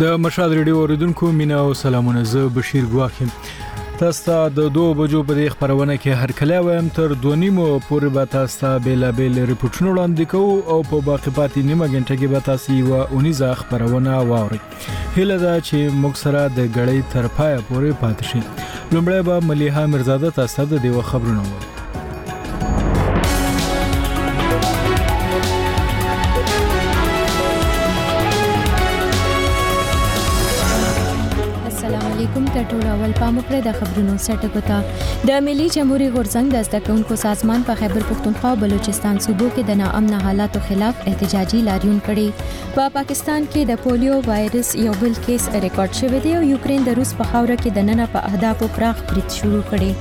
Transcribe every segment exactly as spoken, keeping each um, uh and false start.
د مشال ریډیو اوریدونکو مینا او سلامونه. زه بشیر ګواخیم. تاسو ته د دوه بجو په خبرونه کې هر کله وایم تر دوه نیمو پورې به تاسو ته بیل بیل ریپورتونه وړاندې کوو او په باقی پاتې نیمه غنټه کې به تاسو یو اونیزه خبرونه واورئ. هله دا چې موږ سره د غړې تر پای پورې پاتې شئ. لومړی به مليحه مرزاده تاسو ته د خبرونه وایي. کوم ټول اول پاموکړه د خبرونو سټکو ته د ملي جمهوریت غورځنګ د زدهکونکو سازمان په خیبر پختونخوا او بلوچستان صوبو کې د ناامن حالاتو خلاف احتجاجي لاریون کړي. په پا پاکستان کې د پولیو وایرس یو بل کیس ریکارډ شوی دی او یوکرين د روس په خاوره کې د نننه په اهدافو پراخ برید شروع کړي.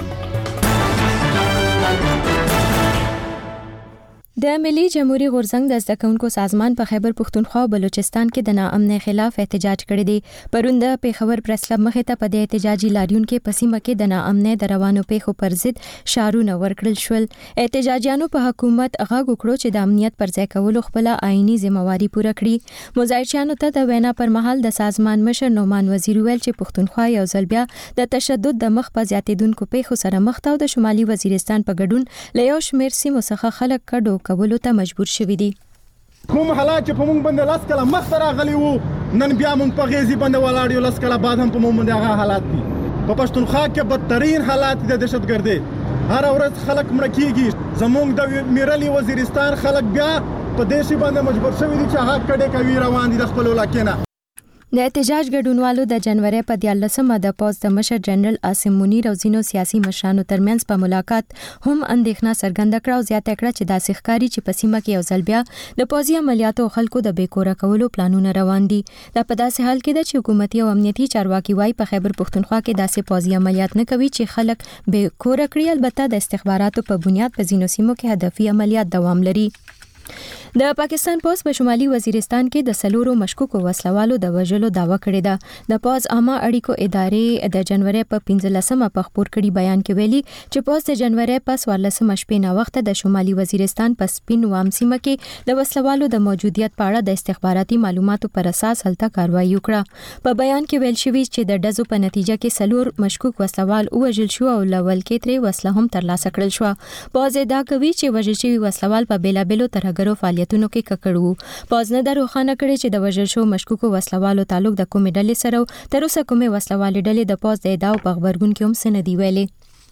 د ملي جمهوریت غورځنګ د زدهکونکو سازمان په خیبر پختونخوا او بلوچستان کې د ناامن خلاف احتجاج کړی دی. پرون د پیښور پریس کلب مخې ته په د احتجاجي لاریون کې پسیمه کې د ناامن د روانو پیښو پر ضد شعارونه ورکړل شول. احتجاجیانو په حکومت غږ وکړو چې د امنیت پر ځای کولو خپل آئینی ذمہواری پوره کړي. مظاهرچیانو ته د وینا پر مهال د سازمان مشر نومان وزیر ویل چې پختونخوا یو ځل بیا د تشدد د مخ په زیاتیدونکو پیښو سره مخ ته او د شمالي وزیرستان په ګډون له یو شمېر سیمو څخه خلک کډو کولو ته مجبور شوي دي. کوم حالات چې په موږ باندې لاس کله مخ ته راغلي وو نن بیا موږ په غیزي باندې ولاړ یو. لاس کله بعد هم په موږ باندې هغه حالات دي. په پښتونخوا کې بدترین حالات د دهشتګردي هر ورځ خلک مړ کیږي. زموږ د میرلی وزیرستان خلک بیا په دیشي باندې مجبور شوي دي چې هغه کډه کوي روان دي د خپل علاقې نه. د احتجاج ګډونوالو د جنوري په دیارلسمه د پوز د مشر جنرال عاصم منیر او ځینو سیاسي مشرانو ترمنځ په ملاقات هم اندېښنه څرګنده کړه او زیاته کړه چې داسې ښکاري چې په سیمه کې یو ځل بیا د پوځي عملیاتو خلکو د بیکوره کولو پلانونه روان دي. دا په داسې حال کې ده چې حکومتي او امنیتي چارواکي وايي په خیبر پختونخوا کې داسې پوځي عملیات نه کوي چې خلک بیکوره کړي. البته د استخباراتو په بنیاد په ځینو سیمو کې هدفي عملیات دوام لري. د پاکستان پوز په شمالي وزیرستان کې د سلورو مشکوکو وسلوالو د وژلو داوا کړې ده. د پوز عامه اړیکو ادارې د جنوري په پنځلسمه په خبر کړي بیان کې ویلي چې پوز د جنوري په څوارلسمه شپې نه وخت د شمالي وزیرستان په سپین وام سیمه کې د وسلوالو د موجودیت په اړه د استخباراتي معلوماتو پر اساس هلته کاروایی وکړه. په بیان کې ویل شوی چې د ډزو په نتیجه کې سلور مشکوک وسلوال وژل شو او لول کې ترې وسله هم ترلاسه کړل شو. پوز دا کوي چې وژل شوی وسلوال په بیلابلو ترهګرو فعالیتونو کې ککړو. پوز نه دروخانه کړي چې د وژل شو مشکوکو وسلوالو تعلق د کومې ډلې سره تر اوسه کومې وسلوالې ډلې د پوز د ادعاو په خبرګون کې هم څه نه دي ویلي.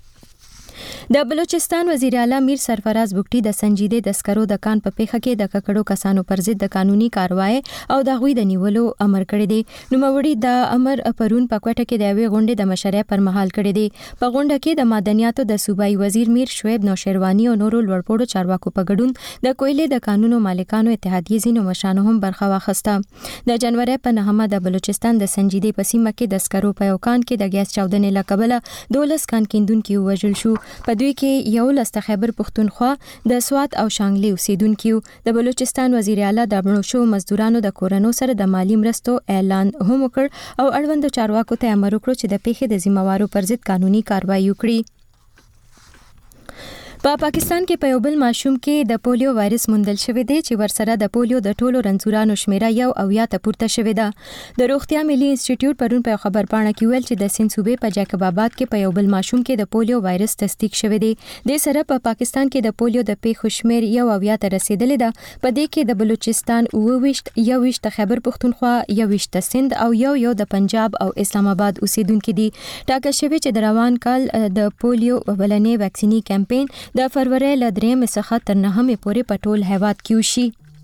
د بلوچستان وزیر اعلی میر سرفراز بوکټي د سنجیده د سکرو د کان په پیښه کې د ککړو کسانو پر ضد د قانوني کاروایی او د غوي د نیولو امر کړی دی. نو موري د امر پرون په کوټه کې د وی غونډې د مشرۍ پر مهال کړی دی. په غونډه کې د معدنیاتو د صوبایي وزیر میر شعیب نوشیروانی او نورو لوړپوړو چارواکو په ګډون د کویلې د قانونو مالکانو اتحادیې زینو مشانو هم برخه واخیسته. د جنوري په نهمه د بلوچستان د سنجیده په سیمه کې د سکرو په یو کان کې د ګیس چاودنې لکبله دولس کان کیندونکو وژل شو. په دوی کې یو لست خیبر پختونخوا د سوات او شانګلي اوسیدونکو. د بلوچستان وزیر اعلی د مړو شو مزدورانو د کورونو سره د مالی مرستو اعلان هم وکړ او اړوند چارواکو ته امر وکړ چې د پیښې د ذمہوارو پر ضد قانوني کاروایی وکړي. په پا پاکستان کې په یو بل ماشوم کې د پولیو وایرس موندل شوی دی چې ورسره د پولیو د ټولو رنځورانو شمیره یو او یا ته پورته شوی ده. د روغتیا ملي انسټیټیوټ پرون په خبر پاڼه کې ویل چې د سند صوبې په جاکب آباد کې په یو بل ماشوم کې د پولیو وایرس تصدیق شوی دی. د سره په پا پاکستان کې د پولیو د پیښو شمیر یو او یا ته رسیدلې ده. په دې کې د بلوچستان اوويشت یوويشت خیبر پختونخوا یوويشت سند او یو یو د پنجاب او اسلام آباد اوسیدونکو دي. ټاکل شوی چې د روان کال د پولیو ولنې ویکسینی کمپاین د فروری ل درېمې څخه تر نهمې پورې په ټول هیواد کې وشي.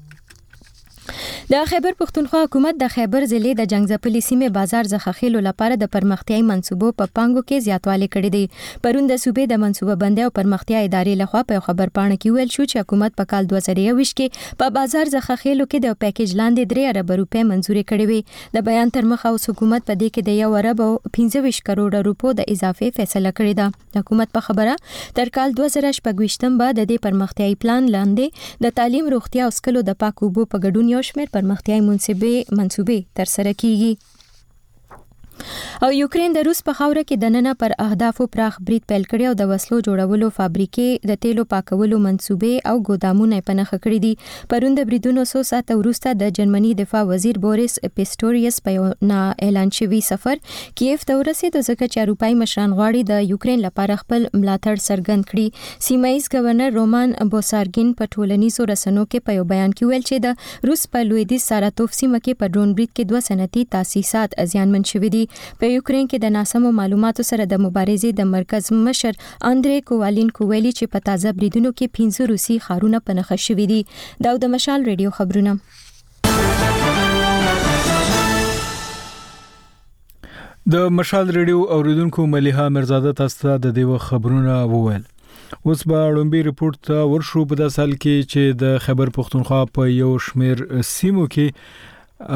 د خیبر پختونخوا حکومت د خیبر ضلع د جنگزپلي سیمې بازار زخخېلو لپاره د پرمختیايي منصوبو په پانګو کې زیاتوالی کړی دی. پرون د صوبې د منصوبه بندۍ او پرمختیا ادارې لخوا په خبر پاڼه کې ویل شو چې حکومت په کال دوه زره یوويشت کې په بازار زخخېلو کې د پیکیج لاندې درې ارب روپۍ منزوري کړې وي. د بیان تر مخه اوس حکومت په دې کې د یو ارب او پنځه ویشت کروڑ روپو د اضافه فیصله کړې ده. حکومت په خبره تر کال دوه زره شپږ بعد د دې پرمختیايي پلان لاندې د تعلیم روغتیا او سکلو د پاک اوبو په ګډون یو شمېر پرمختیايي منصوبې منصوبې تر سره کیږي. او یوکرين د روس په خاوره کې د نننه پر اهدافو پراخ برید پیل کړی او د وسلو جوړولو فابریکې د تیلو پاکولو منصوبې او ګودامونه په نخښه کړی دي. پرون د بریدونو څو ساعته وروسته د جرمني دفاع وزیر بوریس پیسټوریس په یو نا اعلان شوی سفر کیف ته ورسېد ځکه چې اروپایي مشران غواړي د یوکرين لپاره خپل ملاتړ څرګند کړي. سیمایي گورنر رومان بوسارګین په ټولنیزو رسنیو کې په یو بیان کې ویل چې د روس په لویدیځ ساراتوف سیمه کې په ډرون برید کې دوه صنعتي تاسیسات زیانمن شوي دي. په یوکرين کې د ناسمو معلوماتو سره د مبارزې د مرکز مشر اندری کووالینکو ویلي چې په تازه بریدونو کې پنځه روسي ښارونه په نښه شوي دي. دا د مشال ریډیو خبرونه. د مشال ریډیو اوریدونکو مليحه مرزاده تاسو ته د دیو خبرونه وویل. اوس به لومبي ریپورت ته ورشو په داسې حال کې چې د خیبر پختونخوا په یو شمیر سیمو کې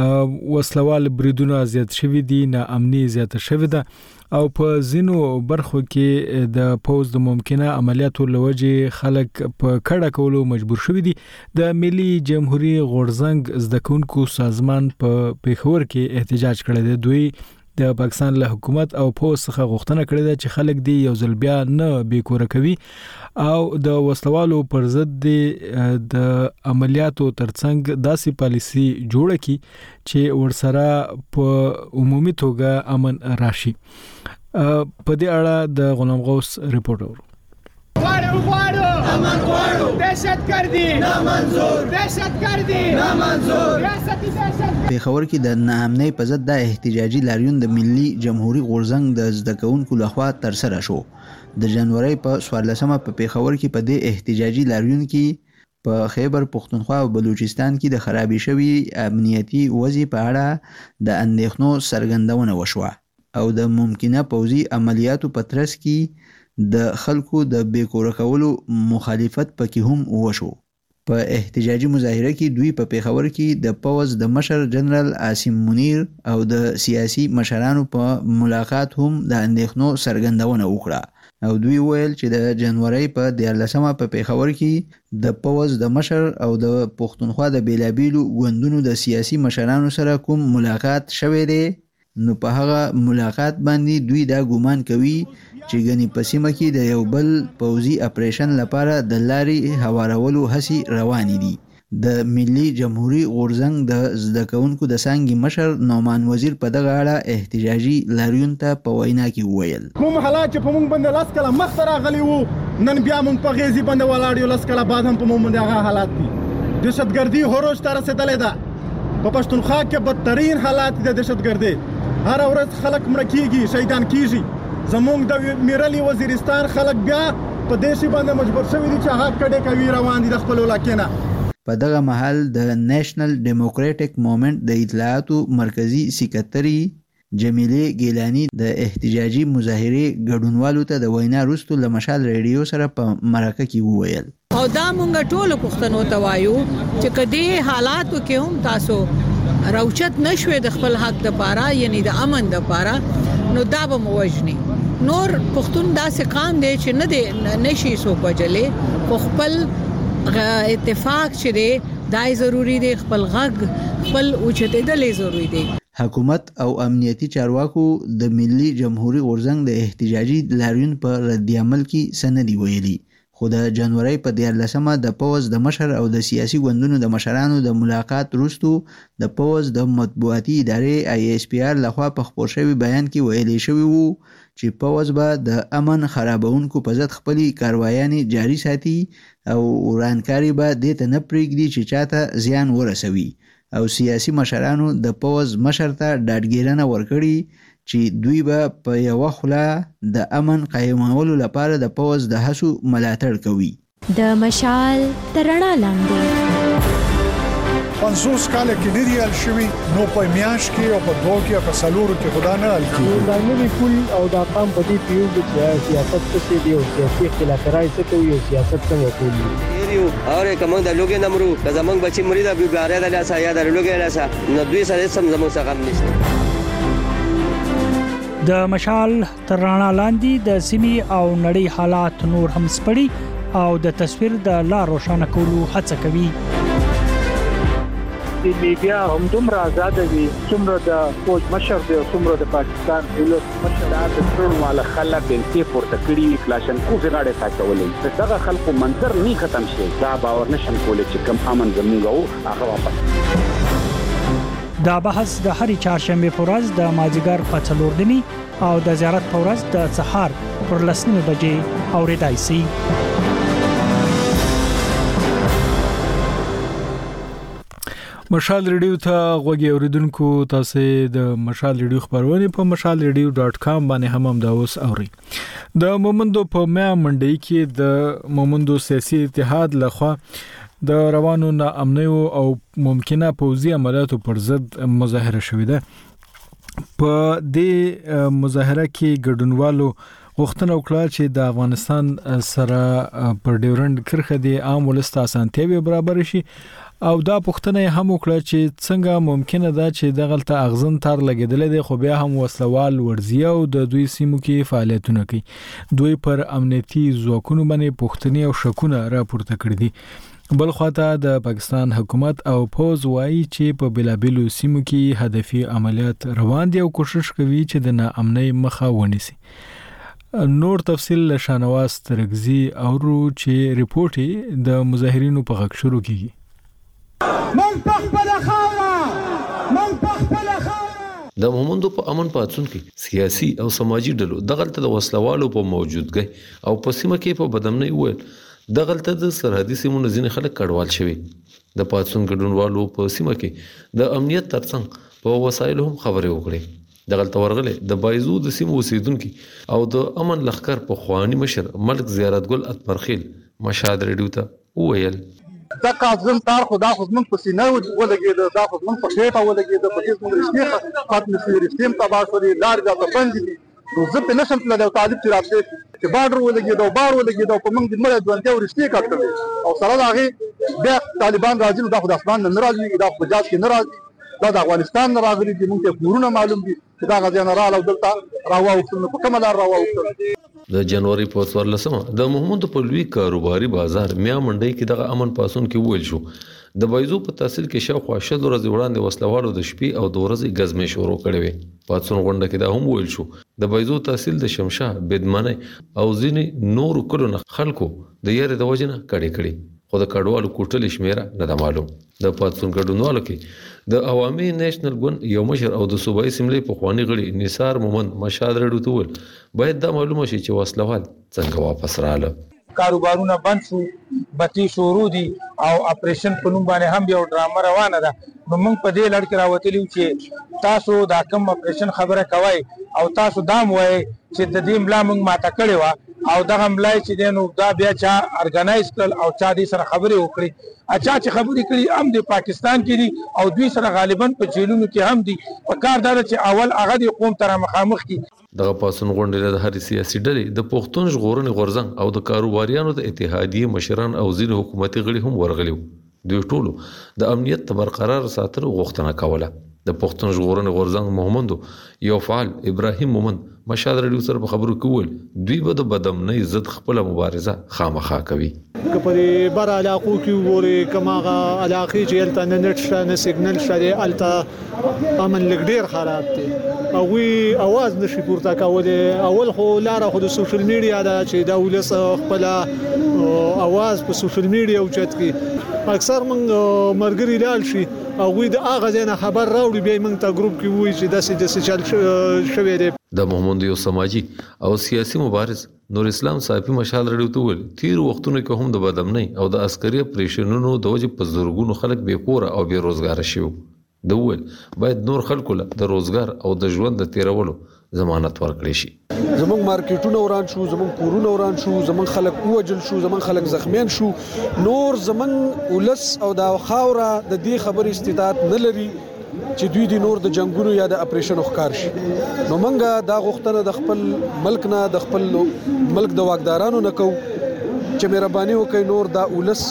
وسلوال بریدونه زیات شوي دي، نا امني زیات شوي ده او په ځینو برخو کې د پوز د ممکنه عملیاتو لوجه خلک په کډه کولو مجبور شوي دي. د ملي جمهوریت غورزنګ زدکونکو سازمان په پیښور کې احتجاج کړی دی. دوی د پاکستان له حکومت او پوز څخه غوښتنه کړې ده چې خلک دی یو ځل بیا نه بیکوره کوي او د وسلوالو پر ضد د عملیاتو ترڅنګ داسې پالیسی جوړه کی چې ورسره په عمومي توګه امن راشي. په دې اړه د غلام غوث ریپورت اورو. غواړو غواړو امن غواړو دهشتګردي نامنظور دهشتګردي نامنظور ریاستي دهشت. پیښور کې د ناامنۍ په ضد د احتجاجي لاریون د ملي جمهوریت غورزنګ د زدکونکو لخوا تر سره شو. د جنوري په څوارلسمه په پیښور کې په دې احتجاجي لاریون کې په خیبر پختونخوا او بلوچستان کې د خرابې شوی امنیتي وضع په اړه د اندېښنو څرګندونه وشوه او د ممکنه پوځي عملیاتو په ترڅ کې د خلکو د بیکوره کولو مخالفت پکې هم وشو. په احتجاجي مظاهره کې دوی په پیښور کې د پوز د مشر جنرال عاصم منیر او د سیاسي مشرانو په ملاقات هم د اندېښنو څرګندونه وکړه او دوی ویل چې د جنوري په دیارلسمه په پیښور کې د پوز د مشر او د پښتونخوا د بیلابیلو ګوندونو د سیاسي مشرانو سره کوم ملاقات شوی دی نو په هغه ملاقات باندې دوی دا ګومان کوي چې ګنې په سیمه کې د یو بل پوځي اپریشن لپاره د لارې هوارولو هڅې روانې دي. د ملي جمهوریت غورزنګ د زدکونکو د څانګې مشر نومان وزیر په دغه اړه احتجاجي لاریون ته په وینا کې وویل کوم حالات چې په موږ باندې لاس کله مخ ته راغلي وو نن بیا موږ په غیزي باندې ولاړ یو، لاس کله بعد هم په موږ باندې هغه حالات دي. دهشتګردي هروج ته رسېدلې ده. په پښتونخوا کې بدترین حالات د دهشتګردي. هر ورځ خلک مړه کیږي، شهیدان کیږي. زمونږ د میرلی وزیرستان خلک بیا په دې شی باندې مجبور شوي دي چې هغه کډې کوي روان دي د خپل علاقې نه. په دغه مهال د نېشنل ډیموکراټک موومېنټ د اطلاعاتو مرکزی سکرټري جمیله ګیلانی د احتجاجي مظاهرې ګډونوالو ته د وینا وروسته له مشال ریډیو سره په مرکه کې وویل او دا مونږ ټول پښتنو ته وایو چې کدی حالاتو کې هم تاسو راوچت نشوي د خپل حق د پاره یعنی د امن د پاره نو دا به موجني نور پښتون داسې قام دی چې نه دی نشي سو بجلې په خپل اتفاق چې دی دای ضروری دی، خپل غږ خپل اوچته دلې ضروری دی. حکومت او امنیتي چارواکو د ملي جمهوریت غورزنګ د احتجاجي لاریون په رد عمل کې سندي ویلي خو د جنوري په دیارلسمه د پوز د مشر او د سیاسي ګوندونو د مشرانو د ملاقات وروسته د پوز د مطبوعاتي ادارې آی اس پی آر لخوا په خپور شوی بیان کې ویلي شوی وو چې پوز به د امن خرابونکو په ضد خپل کاروایانې جاري ساتي او ورانکاري به د ته نه پرېږدي چې چاته زیان ورسوي او سیاسي مشرانو د پوز مشر ته ډاډګیرنه ورکړي چې دوی به په یو خوله د امن قایمولو لپاره د پوز د هڅو ملاتړ کوي. د مشال ترڼا لاندې پنځوس کال کې ډیر حل شوی نو په میاش کې او په دوه کې په سلورو کې خدا نه حل کیږي. دا نوی پول او دا قام په دې پیو چې سیاست څه دی او سیاسي اختلافات څه کوي او سیاست څنګه کوي یو اور کوم د لوګي نمرو که زمنګ بچي مریض ابي غاره د لاسه یا د لوګي لاسه نو دوی سره سم زموږ څخه غم نشته. د مشال ترڼا لاندې د سیمې او نړۍ حالات نور هم سپړي او د تصویر د لا روښانه کولو هڅه کوي. د لیبیا هم دومره آزاد دي څومره د فوج مشر دی څومره د پاکستان دولت مشر د ټول والا خلک بنتي پورته کړی کلاشن کو غاړه ساتولې دغه خلکو منظر نه ختم شي دا باور نشم کولای چې کم امن زموږ او هغه واپس دا بحث د هرې چهارشنبه په ورځ د مازیګر په څلور نیمې او د زیارت په ورځ د سهار پر لس نیمې بجې اورېدای شي. مشال ریډیو ته غوږی اوریدونکو تاسو د مشال ریډیو خبرونه په مشال ریډیو ډاٹ کام باندې هم هم دا اوس اوري. د مومندو په میا منډي کې د مومندو سیاسي اتحاد لخوا د روانو ناامنیو او ممکنه پوځي عملیاتو پر ضد مظاهره شوې ده. په دې مظاهره کې ګډونوالو غوښتنه وکړه چې د افغانستان سره پر ډیورند کرښه د عام ولست اسانتیاوي برابر شي او دا پوښتنه هم وکړه چې څنګه ممکنه ده چې دغلته اغزن تار لګیدل دي خو بیا هم وسلوال ورزیه او د دوی سیمو کې فعالیتونه کوي. دوی پر امنیتي ځواکونو باندې پوښتنې او شکونه راپورته کړي دي. بل خواته د پاکستان حکومت او پوز وایي چې په بلابلو سیمو کې هدفي عملیات روان دي او کوشش کوي چې د ناامنۍ مخه ونیسي. نور تفصیل له شانواز ترغزي او چې ریپورت د مظاهرینو په غږ شروع کیږي. من پخپل خاوره من پخپل خاوره د مومندو په امن پاتون کې سیاسي او سماجی ډلو دغلت د وسلوالو په موجودګۍ او په سیمه کې په بدمنۍ وویل دغلت د سرحدي سیمو ځینې خلک کډوال شوي. د پاتون ګډونوالو په سیمه کې د امنیت ترڅنګ په وسایلو هم خبرې وکړي. دغلت ورغله د بایزو د سیمو اوسیدونکو او د امن لخر په خواني مشر ملک زیارتګل اکبرخیل مشهد ریډیو ته وویل دا کاغذن تار خدا خدمت په سینه ولګید دا خدمت په خېټه ولګید په هیڅ موږ رښتیا خاطر نشي رښتیم تبا شوري لار دا بند دي نو زه په نشم تل د طالب چې راځي چې بارډر ولګید او بار ولګید او په موږ د مړ ځوانته ورښتیا کړل او سره دا غي بیا طالبان راځي نو دا خدای اسمان نه راځي دا په جاز کې نه راځي دا د افغانستان راغلي دي موږ ته کورونه معلوم دي چې دا غزيان را او دلته راووستل په کومه لار راووستل. د جنوري په څوارلسمه د محمود په لوی کاروباري بازار میا منډي کې د امن پاسون کې ویل شو د بایزو په تحصیل کې شاوخوا شل ورځې وړاندې وسلوالو د شپې او د ورځې غزمې شروع کړې وې. پاتون غونډه کې دا هم ویل شو د بایزو تحصیل د شمشاه بدمنه او ځینې نور کلونه خلکو د یاري د وجنه کړي کړي خو د کډوالو کوټل شمیره نه د معلوم. د پاتون ګډونوالو کې د عوامي نېشنل ګوند یو مشر او د صوبایي سیملې په خواني غړي نثار مومند مشهد رډو تول باید دا معلومه شي چې وسلوال څنګه واپس رااله. کاروبارونه بند شو بتی شروع دي او اپریشن په نوم باندې هم یو ډرامه روانه ده. نو موږ په دې لړ کې راوتلیو چې تاسو دا کوم اپریشن خبره کوي او تاسو دام وای چې د دې ملا موږ ماته کړی و او دغه ملای چې دینو دا بیا چا ارګنایز کړ او چا دې سره خبرې وکړي اچھا چې خبرې کړي هم د پاکستان کې دي او دوی سره غالبا په جیلونو کې هم دي په کار دا چې اول هغه د قوم تر مخامخ کی دغه پاسون غونډې د هر سیاسي ډلې د پښتون ژغورنې غورځنګ او د کاروباریانو د اتحادیې مشران او ځینې حکومتي غړي هم ورغلي. دوی ټولو د امنیت برقرار ساتلو غوښتنه کوله. د پښتون ژغورنې غورځنګ مومندو یو فعال ابراهیم مومند مشهد رډیو سره په خبرو کول دوی به د بدمنۍ ضد خپل مبارزه خامخا کوي. کپري بار علاقو کې وګوري کماغه علاقې چې الته نت شته نه سیګنل شته الته امن لګډیر خراب دي او وی आवाज نشي پورته کولای. اول خو لاره خو د سوشل میډیا دا چې دا ولس خپل आवाज په سوشل میډیا اوچت کی اکثر موږ مرګري لال شي او وی د اغه ځنه خبر راوړي به موږ ته ګروپ کې وای چې داسې داسې چل شوې ده. د محمود یو سماجی او سیاسي مبارز نور اسلام صاحب مشال رډیو ته ول تیر وختونو کې هم د بدمنۍ او د عسکري اپریشنونو د وجې په زورګونو خلک بې کور او بې روزګار شوي. د ول باید نور خلکو له د روزګار او د ژوند د تیرولو ضمانت ورکړي شي. زمونږ مارکیټونه وران شو زمونږ کورونه وران شو زمونږ خلک وجل شو زمونږ خلک زخمیان شو نور زمونږ ولس او د خاوره د دې خبرې استطاعت نه لري چې دوی د نور د جنگونو یا د اپریشن ښکار شي. نو منګه دا غوښتنه د خپل ملک نه د خپل ملک د واکدارانو نه کو چې مهرباني وکړي نور دا ولس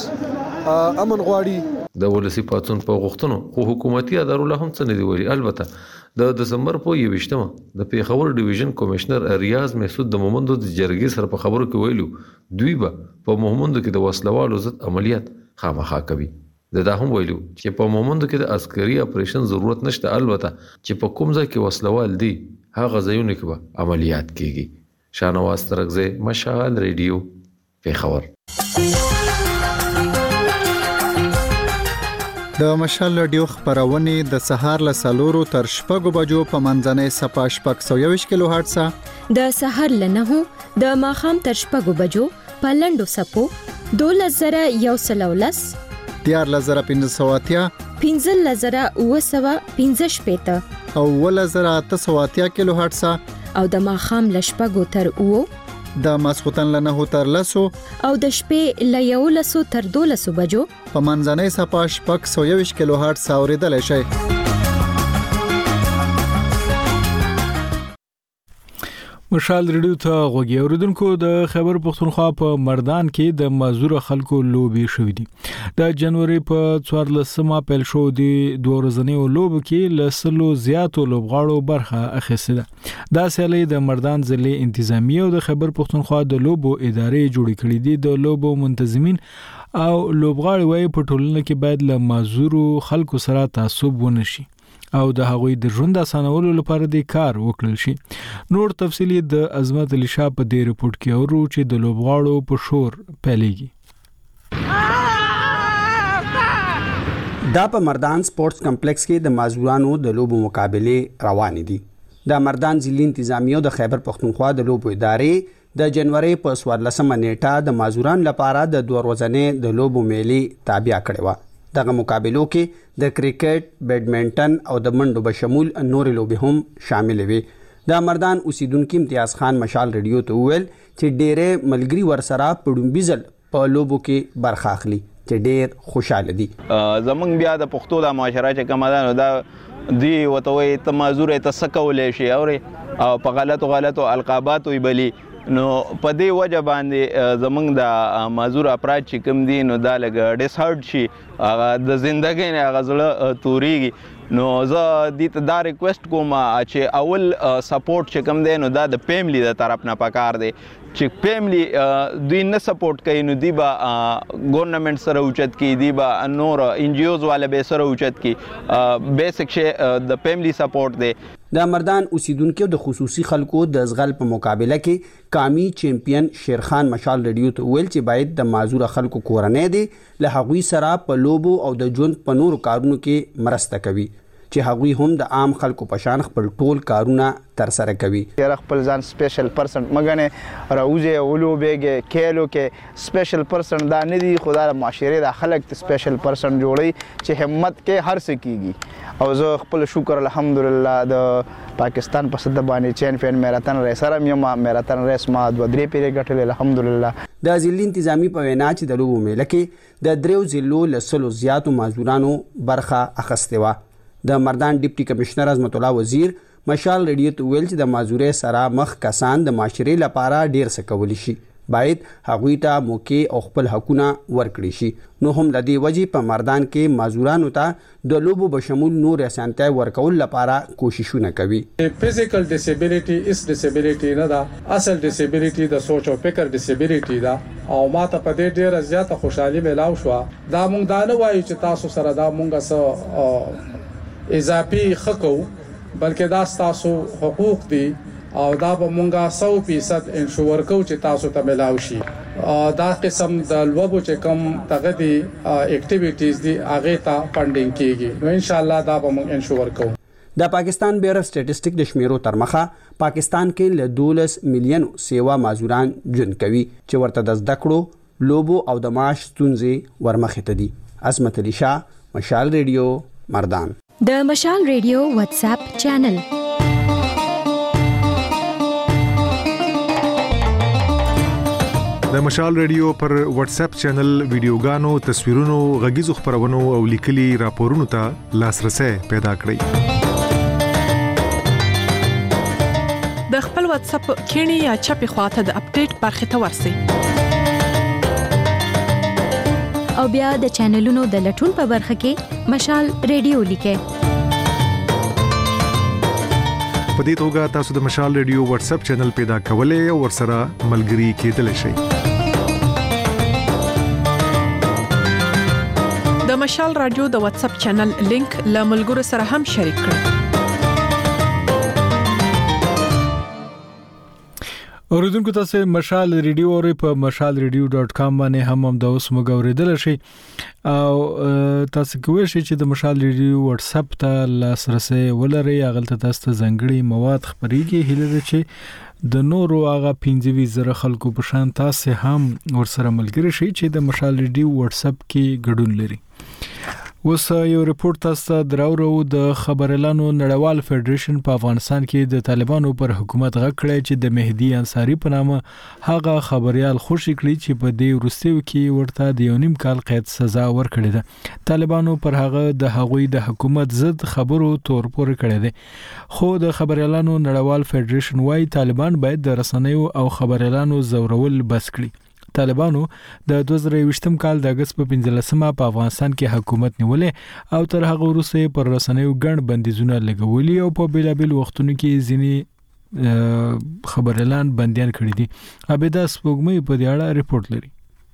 امن غواړي. د ولسی پاتون په غوښتنو خو حکومتي ادارو له هم څه نه دی ویلي. البته د دسمبر په یوویشتمه د پیښور ډیویژن کمشنر ریاض محسود د مومندو د جرګې سره په خبرو کې ویلو دوی به په مومندو کې د وسلوالو ضد عملیات خامخا کوي. د دا هم ویلو چې په مومند کې د عسکري اپریشن ضرورت نشته، البته چې په کوم ځای کې وسلوال دي هغه ځایونه کې به عملیات کیږي. شاهنواز ترکزی، مشال ریډیو، پیښور. د مشال ریډیو خبرونه د سهار له سلورو تر شپږو بجو په منځنۍ صفه شپږ سوه یوویشت کیلو هرتز، د سهار له نهو د ماښام تر شپږو بجو په لنډو سپو دولس زره یو سل ولس، دیارلس زره پنځه سوه اتیا، پنځلس زره اوه سوه پنځه شپېته او اوولس زره اته سوه اتیا کیلو هرتز، او د ماښام له شپږو تر اوو، د ماسخوتن له نهو تر لسو او د شپې له یولسو تر دولسو بجو په منځنۍ صفه شپږ سوه یوویشت کیلو هرتز اورېدلی شئ. مشال ریډیو ته غوږی اوریدونکو، د خیبر پختونخوا په مردان کې د معذور خلکو لوبي شوې دي. د جنوري په څوارلسمه پیل شو دي دوه ورځنیو لوبو کې لسلو زیاتو لوبغاړو برخه اخیسته ده. دا سیالي د مردان ضلع انتظامیه او د خیبر پختونخوا د لوبو ادارې جوړې کړې دي. د لوبو منتظمین او لوبغاړي وايي په ټولنه کې باید له معذور خلکو سره تعصب ونشي او د هغوی د ژوند اسانولو لپاره د کار وکړل شي. نور تفصیلی د عظمت علی شاه په دې رپورت کې اورو چې د لوبغاړو په شور پیلېږي. دا په مردان سپورتس کمپلیکس کې د معذورانو د لوبو مقابله روان دي. د مردان ضلع انتظامیه د خیبر پختونخوا د لوبو ادارې د جنوري په څوارلسمه نیټه د معذورانو لپاره د دوه ورځې د لوبو میلې تابع کړې و. دغه مقابلو کې د کرکټ، بیډمنټن او د منډو به شمول نور لوبې هم شامل وي. د مردان اوسیدونکو امتیاز خان مشال ریډیو ته وویل چې ډېرې ملګری ورسره په ډومبي ځل په لوبو کې برخه اخلي چې ډېر خوشاله دي. زمونږ بیا د پښتو د معاشره چې کومه ده نو دا دی وتوي ته معذور ته سکولې شي او په غلطو غلطو القابات وي بلی نو په دې وجه باندې زمونږ د معذور افراد چې کوم دي نو دا لږ ډیس هارد شي، هغه د زندګۍ نه هغه زړه تورېږي. نو زه دې ته دا ریکویسټ کوم چې اول سپورټ چې کوم دی نو دا د فیملی د طرف نه پکار دی چې فیملی دوی نه سپورټ کوي نو دی به ګورنمنت سره اوچت کی، دی به نور ان جی اوز والے به سره اوچت کی. بیسیک شی د فیملی سپورټ دی. د مردان اوسیدونکو د خصوصي خلکو د ازغل په مقابله کې قامي چیمپیون شیرخان مشال ریډیو ته ویل چې باید د معذور خلکو کورنۍ دي له هغوی سره په لوبو او د ژوند په نورو کارونو کې مرسته کوي چې هغوی هم د عام خلکو په شان خپل ټول کارونه تر سره کوي. یاره خپل ځان سپیشل پرسن مګنه راوځي ولوبېږي کېلو کې سپیشل پرسن دا نه دی، خدا د معاشره د خلک ته سپیشل پرسن جوړي چې همت کې هر څه کیږي. او زه خپل شکر الحمدلله د پاکستان په صد باندې چیمپیون میراتن ریس سره مې میراتن ریس ما دوه درې پیری ګټل الحمدلله. د ضلع انتظامی په وینا چې د لوبو میله کې د دریو ضلعو لسلو زیاتو معذورانو برخه اخیستې وه. د مردان ډیپټي کمشنر عظمت الله وزیر مشال ریډیو ته ویل چې د معذورۍ سره مخ کسان د معاشرې لپاره ډیر څه کولی شي، باید هغوی ته موقع او خپل حقونه ورکړي شي. نو هم د دې وجې په مردان کې معذورانو ته د لوبو بشمول نور اسانتیا ورکول لپاره کوششونه کوي. فزیکل ډیسیبিলিټي اس ډیسیبিলিټي نه ده، اصل ډیسیبিলিټي د سوچ او فکر ډیسیبিলিټي ده. او ماته په دې ډیره زیاته خوشحالي ملاو شو. دا مونږ دا نه وایو چې تاسو سره دا مونږه سره اضافي خکو، بلکې دا تاسو حقوق دي او دا به مونږه سو فیصد انشور کو چې تاسو ته ملاو شي. دا قسم د لوبو چې کوم دغه دي اکټیویټیز دي هغه ته فندینګ کیږي، نو ان شاء الله دا به مونږ انشور کوو. د پاکستان بیره سټیټسټیک د شمیرو تر مخه پاکستان کې له دولس میلیون سیوا معذوران ژوند کوي چې ورته د زده کړو، لوبو او د معاش ستونزې ورمخې ته دي. عظمت علی شاه، مشال ریډیو، مردان. د مشال ریډیو واتس اپ چینل د مشال ریډیو پر واتس اپ چینل ویډیوګانو، تصویرونو، غږیزو خبرونو او لیکلي راپورونو ته لاسرسي پیدا کړئ. د خپل واتس اپ کینی یا چپی خواته د اپډیټ برخه ته ورسئ او بیا د چینلونو د لټون په برخه کې مشال ریډیو لیکئ. په دې توګه تاسو د مشال ریډیو واتس اپ چینل پیدا کولای او ورسره ملګري کېدلی شئ. د مشال رادیو د واتس اپ چینل لینک له ملګرو سره هم شریک کړئ. اوریدونکو تاسو مشال ریډیو اوري په مشال ریډیو ډاٹ کام باندې هم هم د اوس مګوریدل شي او تاسو کوی شي چې د مشال ریډیو واتس اپ ته لاسرسي ولري. اغلته تاسو ته ځنګړي مواد خبريږي هله چې د نورو هغه پنځه زره خلکو په شان تاسو هم ورسره ملګری شي چې د مشال ریډیو واتس اپ کې ګډون لري. اوس یو ریپورت تاسو دراورو د خبرلانو نړیوال فدریشن په افغانستان کې د طالبانو پر حکومت غږ کړی چې د مهدی انصاری په نامه هغه خبريال خوشی کړی چې په دې ورستیو کې ورته د یو نیم کال قید سزا ورکړې ده. طالبانو پر هغه د هغوی د حکومت ضد خبرو تور پورې کړی ده. خو د خبرلانو نړیوال فدریشن وايي طالبان باید د رسنیو او خبرلانو زورول بس کړي. طالبانو د دوه زره یوولسم کال د اگست په پنځلسمه په افغانستان کې حکومت نیولې او تر هغه وروسته پر رسنیو ګڼ بندیزونه لګولي او په بیلابل وختونو کې ځینی خبرلان بندیان کړی دي. عبیده سپوږمۍ په دې اړه ریپورت لري.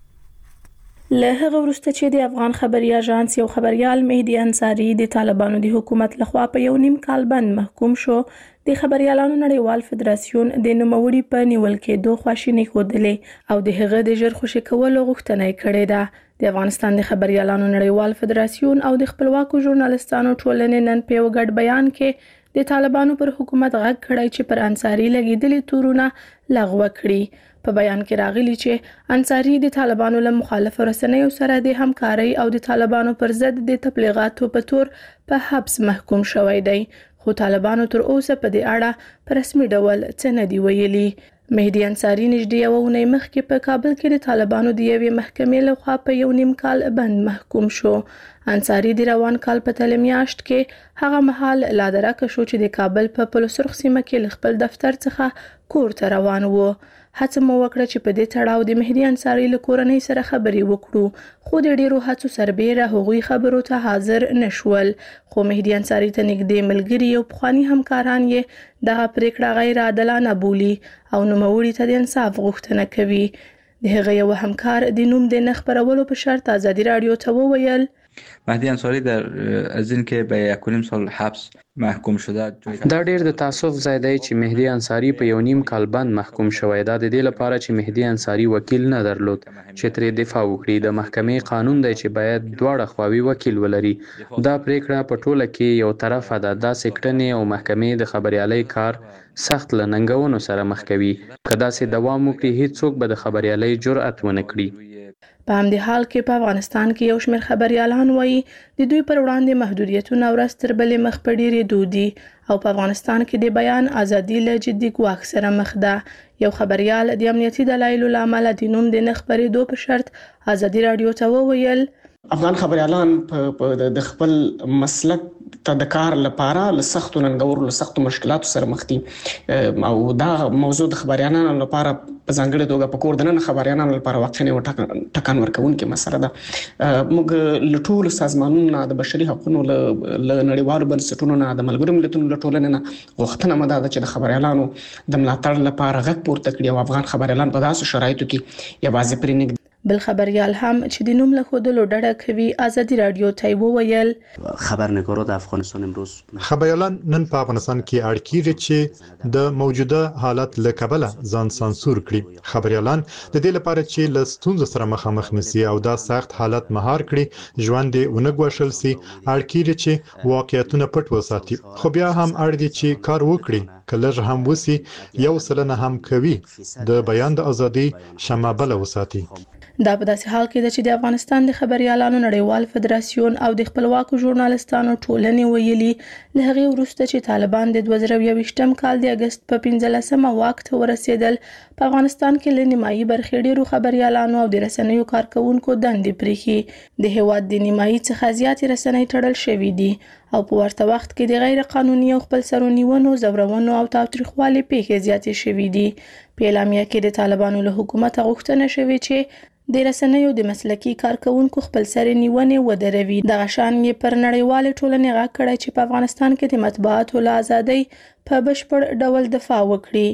له هغه وروسته چې د افغان خبري اژانس یو خبريال مهدی انصاری د طالبانو د حکومت لخوا په یو نیم کال بند محکوم شو، د خبريالانو نړیوال فدراسیون د نوموړي په نیول کې دوه خواشینی خوده او د هغه د ژر خوشی کولو غوښتنه کړې ده. د افغانستان د خبريالانو نړیوال فدراسیون او د خپلواکو ژورنالستانو ټولنې نن په یو ګډ بیان کې د طالبانو پر حکومت غږ کړی چې پر انصاری لګیدلي تورونه لغوه کړي. په بیان کې راغلي چې انصاری د طالبانو له مخالف رسنیو سره د همکارۍ او د طالبانو پر ضد د تبلیغاتو په تور په حبس محکوم شوی دی. خو طالبانو تر اوسه په دې اړه په رسمي ډول څه نه دی ویلي. مهدی انصاری نږدې یو اونۍ مخکې په کابل کې د طالبانو د یوې محکمې لخوا په یو نیم کال بند محکوم شو. انصاری د روان کال په تل میاشت کې هغه مهال لا درکه شو چې د کابل په پلوسرخ سیمه کې خپل دفتر څخه کور ته روان وو. هڅه مو وکړه چې په دې تړاو د مهدی انصاری له کورنۍ سره خبري وکړو، خو د ډیرو هڅو سربېره هغوی خبرو ته حاضر نشول. خو مهدی انصاری ته نږدې ملګري او پخوانی همکاران یې دغه پریکړه غیر عادلانه بولي او نوموړي ته د انصاف غوښتنه کوي. د هغه یو همکار د نوم د نه خبرولو په شرط ازادي رادیو ته وویل مهدی انصاری در از این که به یک و نیم سال حبس محکوم شده. دا ډیر د تاسف ځای دی چې مهدی انصاری په یو نیم کال بند محکوم شوی. دا د دې لپاره چې مهدی انصاری وکیل نه درلود چې ترې دفاع وکړي. د محکمې قانون دی چې باید دواړه خواوې وکیل ولري. دا پریکړه په ټوله کې یو طرفه ده. دا سکټنې او محکمې د خبريالۍ کار سخت لننګونو سره مخ کوي. که داسې دوام وکړي هیڅوک به د خبريالۍ جرأت ونه کړي. په همدې حال کې په افغانستان کې یو شمېر خبريالان وایي د دوی پر وړاندې محدودیتونه ورځ تر بلې مخ په ډیرېدو دي او په افغانستان کې د بیان ازادي له جدي ګواښ سره مخ ده. یو خبريال د امنیتي دلایلو له امله د نوم د نه خبرېدو په شرط ازادي رادیو ته وویل افغان خبريالان په د خپل مسلک ته د کار لپاره له سختو ننګورو له سختو مشکلاتو سره مخ دي او دا موضوع د خبريالانو لپاره په ځانګړي توګه په کور دننه خبريالانو لپاره واقعي او ټکان ورکوونکې مسله ده. موږ له ټولو سازمانونو د بشري حقوقو له نړیوالو بنسټونو نه د ملګرو ملتونو له ټولنې نه غوښتنه مده ده چې د خبريالانو د ملاتړ لپاره غږ پورته کړي او افغان خبريالان په داسې شرایطو کې یوازې پرې نه بل خبريال هم چې د نوم له خودلو ډډه کوي ازادي رادیو ته وویل خبرنگارا د افغانستان امروز خبريالان نن په افغانستان کې اړ کیږي چې د موجوده حالت له کبله ځان سانسور کړي. خبريالان د دې لپاره چې له ستونزو سره مخامخ نشي او دا سخت حالت مهار کړي ژوند یې ونګوښل سي. اړ کیږي چې واقعیتونه پټ وساتي خو بیا هم اړ دي چې کار وکړي کله هم وسی یو سلنه هم کوي د بیان د ازادي شمابل وساتي. دا په داسې حال کې ده چې د افغانستان د خبريالانو نړیوال فدراسیون او د خپلواکو ژورنالستانو ټولنې ویلي له هغې وروسته چې طالبان د دوه زره یوویشتم کال د اگست په پنځلسمه واک ته ورسېدل په افغانستان کې له نیمایي برخې ډیرو خبريالانو او د رسنیو کارکونکو دندې پریښي. د هیواد د نیمایي څخه زیاتې رسنۍ تړل شوې دي او په ورته وخت کې د غیر قانوني او خپل سرونیونو زورونو او تاوتریخوالي پیښې زیاتې شوې دي. په اعلامیه کې د طالبانو له حکومت غوښتنه شوې چې د رسنیو د مسلکي کارکونکو خپل سرې نیونې ودروي. دغه شان یې پر نړیوالې ټولنې غږ کړی چې په افغانستان کې د مطبوعاتو له ازادۍ په بشپړ ډول دفاع وکړي.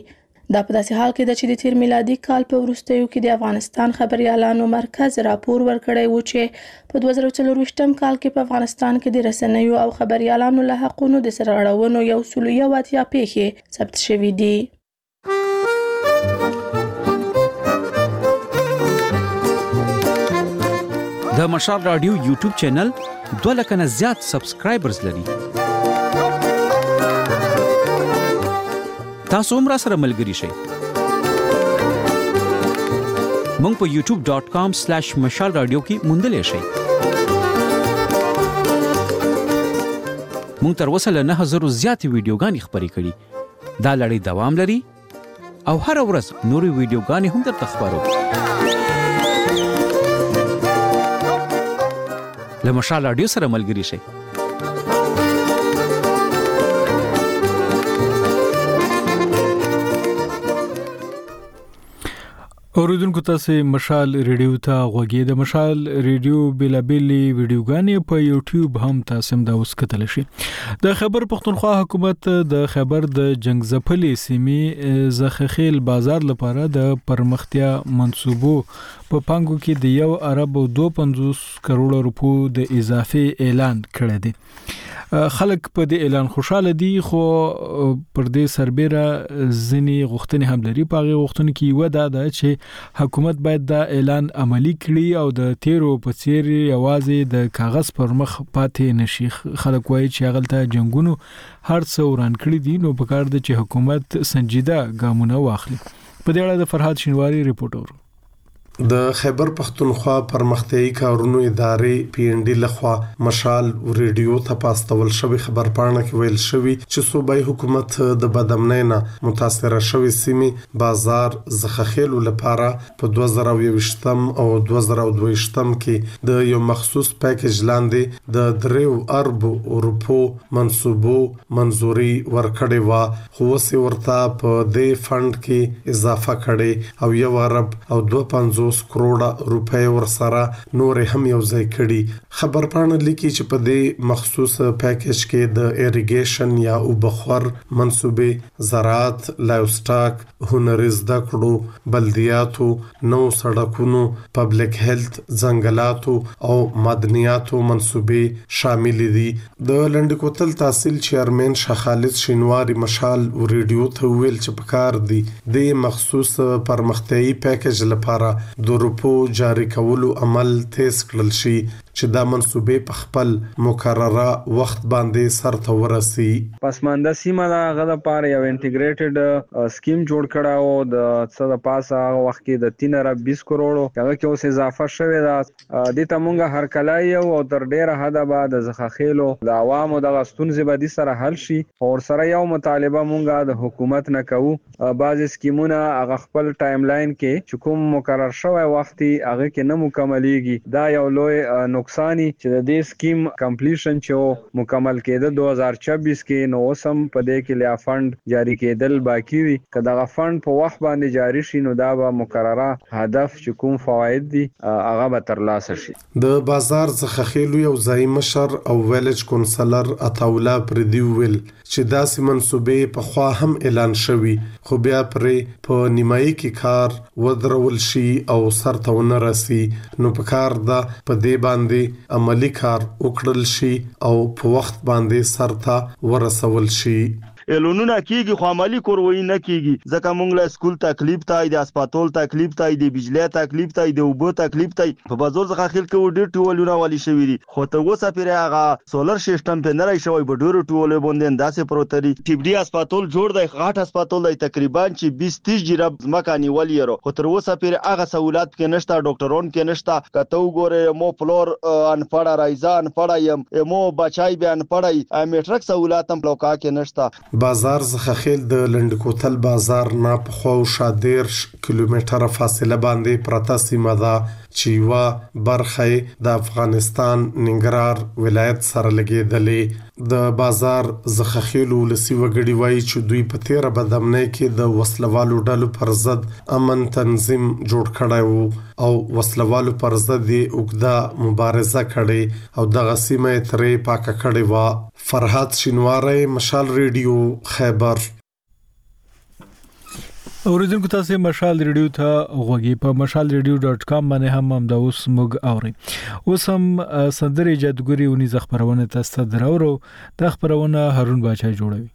دا په داسې حال کې ده چې د تیر میلادي کال په وروستیو کې د افغانستان خبريالانو مرکز راپور ورکړی و چې په دوه زره څلورویشتم کال کې په افغانستان کې د رسنیو او خبريالانو له حقونو د سرغړونو یو سل یو اتیا پیښې ثبت شوې دي. د مشال رادیو یوټیوب چینل دوه لکه نه زیات سبسکرایبرز لري. تاسو هم را سره ملګري شئ. مونږ په یوټیوب ډاٹ کام سلیش مشال رادیو کې موندلای شئ. مونږ تر اوسه له نه هزارو زیاتې ویډیوګانې خپرې کړي. دا لړۍ دوام لري او هر ورځ نورې ویډیوګانې هم درته خپرو. له مشال رادیو سره ملګري شئ. اوریدونکو تاسو مشال ریډیو ته غوږی د مشال ریډیو بلابلی ویډیوګانې په یوټیوب هم تاسو هم دا اوس کتل شي. د خیبر پختونخوا حکومت د خیبر د جنگ ځپلې سیمې زخخیل بازار لپاره د پرمختیا منصوبو په پانګو کې د یو ارب او دوه پنځوس کروڑ روپو د اضافي اعلان کړی دی. خلک په دې اعلان خوشاله دي خو پر دې سربېره ځنی غوښتنې هم لري. په هغه غوښتنې کې یو دا ده چې حکومت باید دا اعلان عملی کړي او د تیرو په څیر یوازې د کاغذ پر مخ پاتې نشي. خلک وایي چې هغه جنگونو هر څه وران کړی دي نو په کار دی چې حکومت سنجیده ګامونه واخلي. په دې اړه د فرحات شینواری ریپورت اورو. د خیبر پختونخوا پرمختیایي کارونو ادارې پی ان ډي لخوا مشال ریډیو ته پاستول شوی خبر پاڼه کې ویل شوی چې صوبایي حکومت د بدامنۍ نه متاثره شوی سیمې بازار زخخیل لپاره په دوه زره یوویشتم او دوه زره دوهویشتم کې د یو مخصوص پیکیج لاندې د دریو ارب روپو منصوبو منزوري ورکړې و خو وسې ورته په دې فند کې اضافه کړي او یو ارب او دوه پنځوس کروڑ روپے ورسره نور هم یو ځای کړي. خبر پاڼه لیکي چې په دې مخصوص پیکیج کې د ایریګیشن یا اوبخور منصوبې زراعت لایوسټاک هنري زده کړو بلدیاتو نو سړکونو پبلک هیلث ځنګلاتو او مدنیاتو منصوبې شامل دي. د لنډکوتل تحصیل چیرمن شاه خالد شینواری مشال ریډیو ته ویل چې پکار دي د مخصوص پرمختیایي پیکیج لپاره د روپو جاری کولو عمل تیز کړل شي چې دا منصوبې په خپل مقرره وخت باندې سرته ورسي. پسمانده سیمه دا غو لپاره یو انټیګریټډ سکیم جوړ کړه او د څه د پاسه وخت کې د تین ارب بیس کروڑ هغه کې اوس اضافه شوې ده. د تمونګه هر کلای او تر ډیره حد بعد زخخیلو د عوامو د غستون زبدي سره حل شي او سره یو مطالبه مونږه د حکومت نه کوو. بعض سکیمونه هغه خپل ټایم لاین کې چې کوم مقرر شوی وخت هغه کې نه مکملېږي. دا یو لوی نقصانی چې د دې سکیم کمپلیشن چې مکمل کېده دوه هزار چوبیس کې نو اوسم په دې کې لیا فند جاری کېدل باقی وي. که دغه فند په وخت باندې جاری شي نو دا به مقرره هدف چې کوم فواید دي هغه به ترلاسه شي. د بازار زخخیلو یو ځای مشر او ویلج کونسلر عطاولا پردي ویل چې داسې منصوبې په خوا هم اعلان شوی خو بیا پرې په نیمایي کې کار ودرول شي او سرته ونه رسي. نو په کار دا په دې باندې عملی کار وکړل شي او په وخت باندې سرته ورسول شي. اعلانونه کیږي خو عملی کوروي نه کیږي ځکه مونږ له سکول تکلیف تای د اسپیټال تکلیف تای د بجلی تکلیف تای د اوبو تکلیف تای په بازار ځخه خل کې ډېر ټولونه والی شوی دي خو ته وسه پیره هغه سولر سیستم په نه راي شوی په ډېر ټوله باندې انداسه پروتري ټي بي اسپیټال جوړ دی غاټ اسپیټال دی تقریبا چې بیس تیس جرب مکانی والی ورو خو تر وسه پیره هغه سہولت کې نشته ډاکټرون کې نشته کته وګوره مو فلور ان پړه رایزان پړایم مو بچای بیان پړای میټرک سہولت هم لوکا کې نشته. بازار زخخیل د لنډکوتل بازار نه په خو شادیر کیلومتره فاصله باندې پرتا سیمه ده چې وا برخه د افغانستان ننګرهار ولایت سره لګیدلې. د بازار زخخیل ولسی وګړي وایي چې دوی په تیر بدامنۍ کې د وسلوالو ډلو پر ضد امن تنظیم جوړ کړی وو او وسلوالو پر ضد اوږده مبارزه کړې او دغه سیمه ترې پاکه کړې وه. فرحات شینواری مشال ریډیو خیبر. اوریدونکو تاسو مشال ریډیو ته غوږی په مشال ریډیو ډاټ کام باندې هم هم دا اوس موږ اوري. اوس هم سندري جادوګری ونی ز خبرونه تاسو دراورو د خبرونه هارون باچا جوړوي.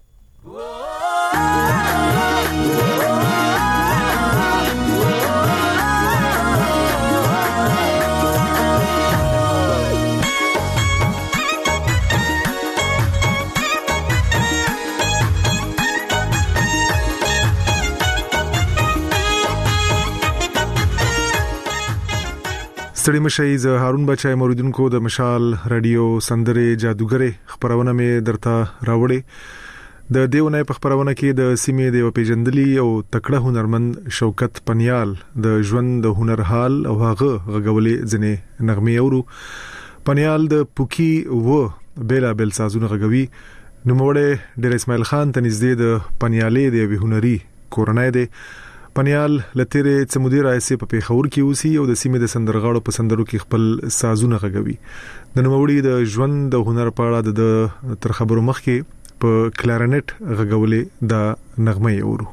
ستړي مشي ز هارون بچای موریدونکو د مشال رادیو سندره جادوګری خبرونه مې درته راوړې. د دیونه په خبرونه کې د سیمې د پیژندلي او تکړه هنرمند شوکت پنیال د ژوند د هنر حال او هغه غږولې ځنې نغمې اورو. پنیال د پوکی و بیلا بل سازونه غږوي. نوموړی ډیر اسماعیل خان ته نږدې د پنیالې د هنري کورنۍ دی. پنیال لتیره څمودي راځي په پیښور کې اوسي او د سیمې د سندرغاړو په سندرو کې خپل سازونه غږوي. د نوموړي د ژوند د هنر په اړه د تر خبرو مخکې په کلارنټ غږولې د نغمه اورو.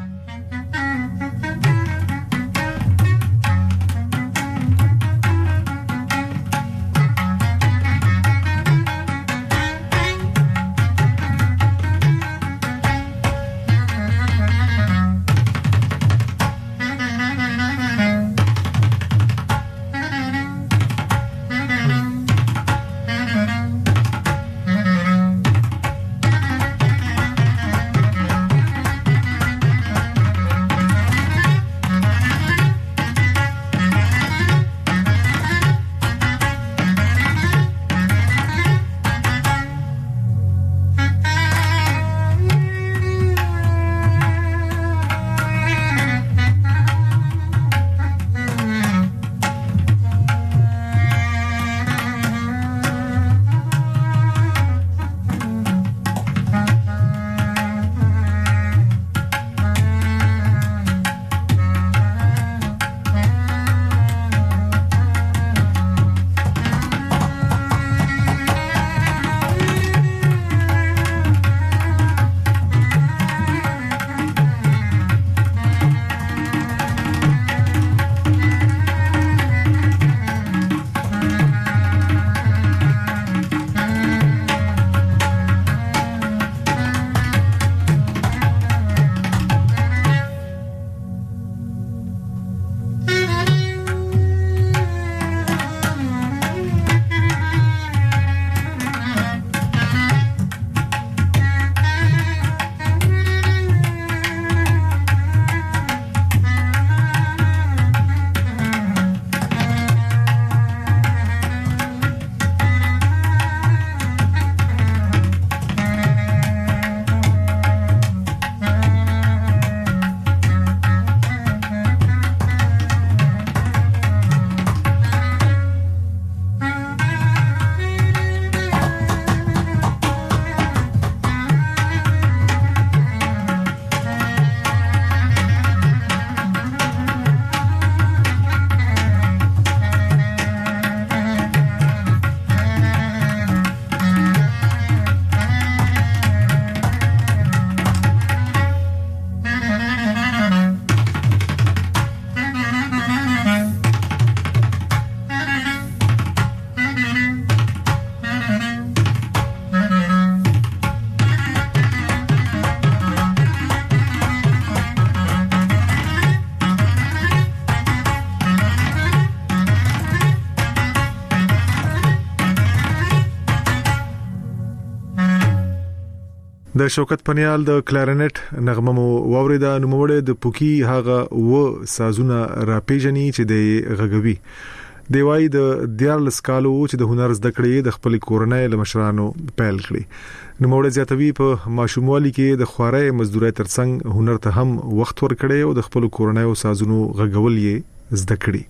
د شوکت پنیال د کلارنټ نغمه مو واوریدا. نوموړی د پوکی هغه و سازونه را پیژني چې د غږوي. دی وای د دیارلس کالو چې د هنر زده کړې د خپل کورنۍ لمشرانو پیل کړي. نوموړی زیاتوي په ماشوموالي کې د خوارۍ مزدورۍ ترڅنګ هنر ته هم وخت ورکړي او د خپل کورنۍ سازونو غږول یې زده کړي.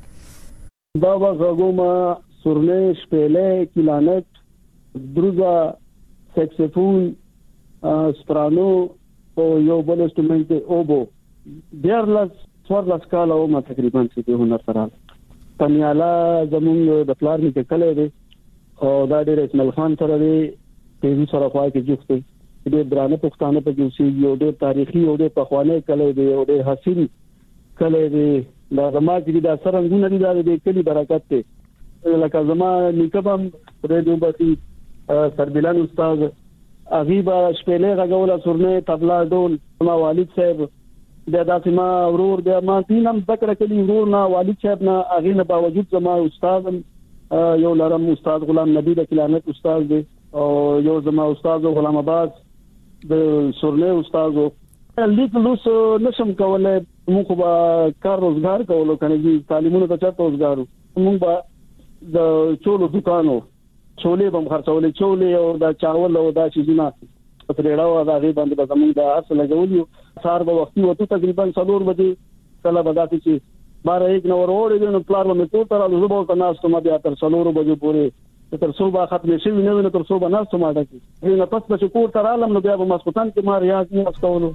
دا غږوما سورنه شپېلې کلانټ دروزا سکسفون سپرانو او یو بل انسټرومنټ اوبو دیارلس څوارلس کاله او ما تقریبا چې د هنر سره پنیالا زمونږ د پلان کې کله دی او دا ډېر اسماعیل خان سره دی په سره خوا کې جوړ ډېر درانه پښتانه په کې اوسېږي او ډېر تاریخي او ډېر پخوانی کلی دی او ډېر حسین کلی دی. دا زما چې دا سرنګونه دي دا د کلی برکت دی. لکه زما نیکه هم پرې دوبه سربلان استاد اغیبا شپېلې غږول سورنه طبلا ډول ما والد صاحب دا داسې ما ورور د ما تینم ذکر کلی ورور نه والد صاحب نه اغه نه باوجود زما استاد یو لرم استاد غلام نبی د کلانت استاد دی او یو زما استاد غلام عباس د سورنه استاد لیک لوس نشم کولای موږ به کار روزګار کولو کنه چې تعلیمونو ته چاته روزګارو موږ به د چولو دکانو چولې بم خرڅولې چولې او دا چاول او دا چیزونه پرېړه او دا غي باندې به زموږ د اصل لګولیو سار به وختي وته تقریبا څلور بجې کله به داسې چې بارہ ایک نو وروړې نو پلار به تو تر له زبو ته ناس ته ما بیا تر څلور بجې پورې تر صبح ختم شي نو نو تر صبح ناس ته ما ډکې نو پس به کور تر عالم نو بیا به مسخوتان کې ما ریاض نه اسکولو.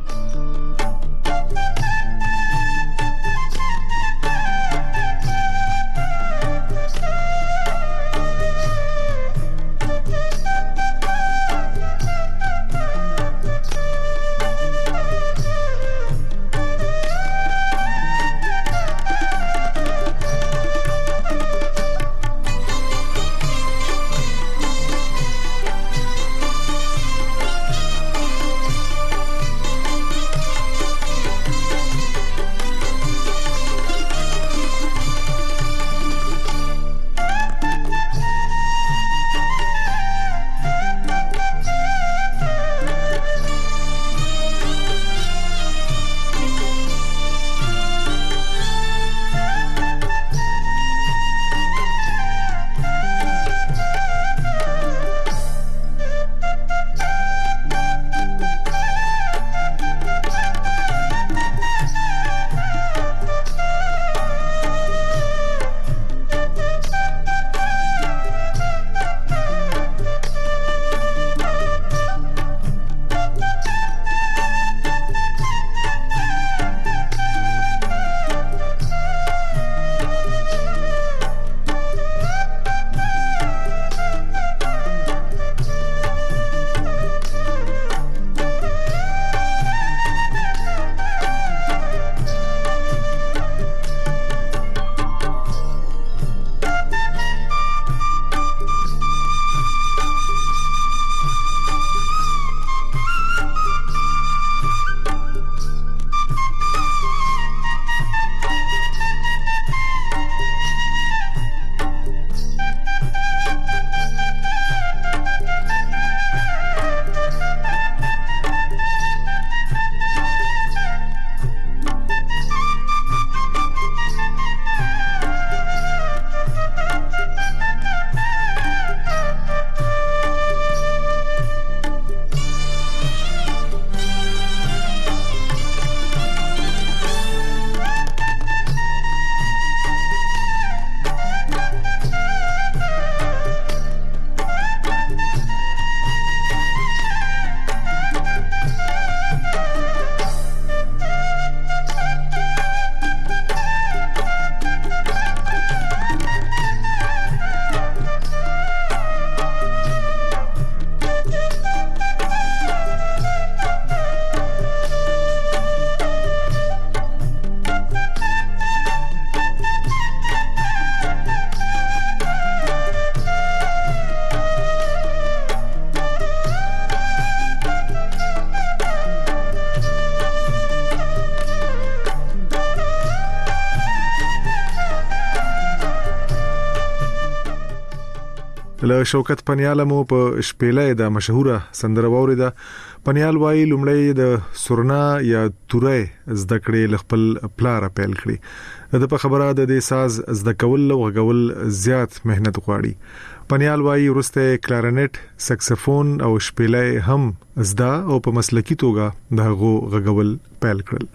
له شوکت پنیال مو په شپېلې د مشهوره سندره ووریده. پنیال وایي لومړی د سورنا یا تورې زده کړې خپل پلار پیل کړی. د په خبره د دې ساز زده کول او غول زیات مهنت غواړي. پنیال وایي ورسته کلارنټ، سکسفون او شپېلې هم زده او په مسلکی توګه دغه غغول پیل کړل.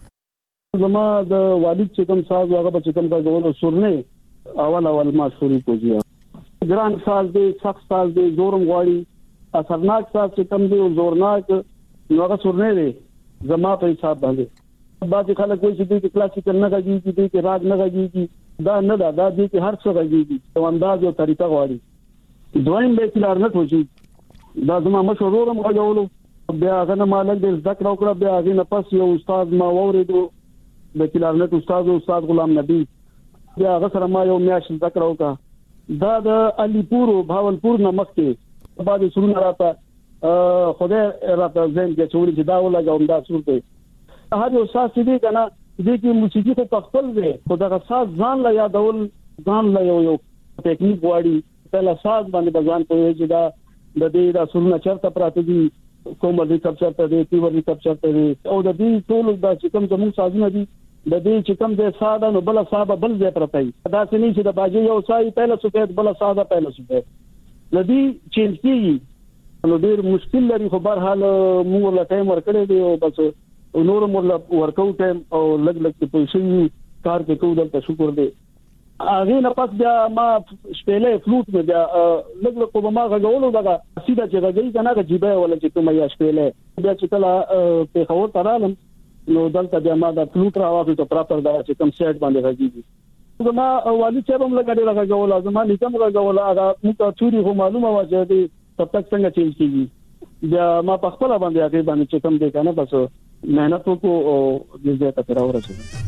زما د والد چې کوم ساز هغه په کوم غول سورنه اول اول ما شروع کوجیا. ګران ساز دی، سخت ساز دی، زورم غواړي. اثرناک ساز چې کوم دی او زورناک نو هغه سورنه دی زما په حساب باندې. بعض خلک وایي چې د کلاسیکل نه غږی دي، د راګ نه غږی دا نه دا د دې کې هر څه غږی او انداز او طریقه غواړي. دویم به کلارنټ وځي دا زما مشورورم غواړو بیا هغه مالک د ذکر او کړ بیا هغه نه پس یو استاد ما وریدو د کلارنت استاد استاد غلام نبی بیا هغه سره ما یو میاش ذکر وکړ دا د علیپور او بهاولپور نه مخکې بعد سرونه راته خدای راته زین کې چوري چې دا ولګاوم دا صورت هر یو ساس دې کنه دې کې موسیقي ته خپل دی خو دا ساز ځان لا یادول ځان لا یو یو ټیکنیک واړي پهلا ساز باندې ځان کوی چې دا د دې دا سرونه چرته پراته دي کومه دې کپچر ته دې پیور دې کپچر ته دي او د دې ټول دا چې کوم زموږ سازونه دي د دې چې کوم دې ساده نو بل صاحب بل ځای پرته دا څه نه چې د باجی یو سای پهلا سپید بل ساده پهلا سپید لدی چینج کیږي نو ډیر مشکل لري خو بهر حال موږ له ټایم ورکړې دی او بس نور مور ورکو ټایم او لګ لګ په پیسې کار کې کوم دلته شکر دی هغه نه پات بیا ما شپېلې فلوټ مې بیا لګ لګ په ما غوولو دا سیده چې غږی کنه چې جيبه ولا چې کوم یا شپېلې بیا چې کله په خور ترالم نو دلته بیا ما دا فلوټ راوځي ته پراپر دا چې کوم سیټ باندې راځي زما والي چې هم لګړې راغول زما لیکم راغول هغه موږ چوري خو معلومه و چې دې تب تک څنګه چینج کیږي بیا ما په خپل باندې هغه باندې چې کوم دې کنه بس मेहनत को जिस जगह तक रहा रहा